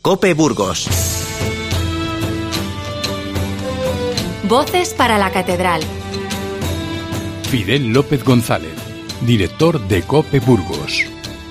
COPE Burgos. Voces para la Catedral. Fidel López González, director de COPE Burgos.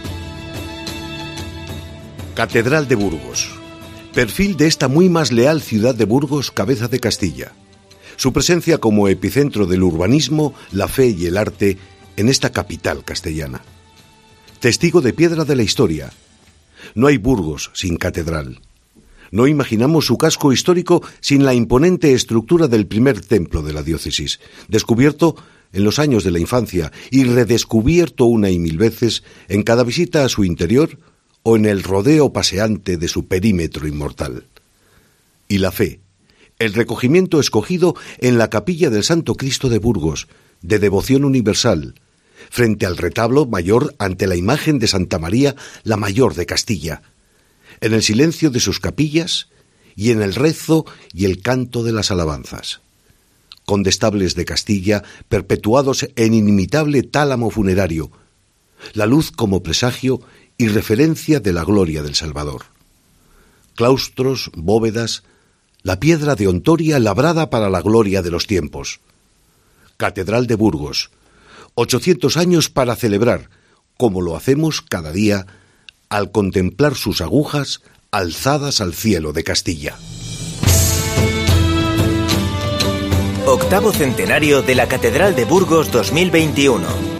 Catedral de Burgos. Perfil de esta muy más leal ciudad de Burgos, cabeza de Castilla. Su presencia como epicentro del urbanismo, la fe y el arte en esta capital castellana. Testigo de piedra de la historia. No hay Burgos sin catedral. No imaginamos su casco histórico sin la imponente estructura del primer templo de la diócesis, descubierto en los años de la infancia y redescubierto una y mil veces en cada visita a su interior o en el rodeo paseante de su perímetro inmortal. Y la fe, el recogimiento escogido en la capilla del Santo Cristo de Burgos, de devoción universal, frente al retablo mayor ante la imagen de Santa María, la Mayor de Castilla, en el silencio de sus capillas y en el rezo y el canto de las alabanzas. Condestables de Castilla, perpetuados en inimitable tálamo funerario, la luz como presagio y referencia de la gloria del Salvador. Claustros, bóvedas, la piedra de Ontoria labrada para la gloria de los tiempos. Catedral de Burgos, 800 años para celebrar, como lo hacemos cada día, al contemplar sus agujas alzadas al cielo de Castilla. 8º centenario de la Catedral de Burgos 2021.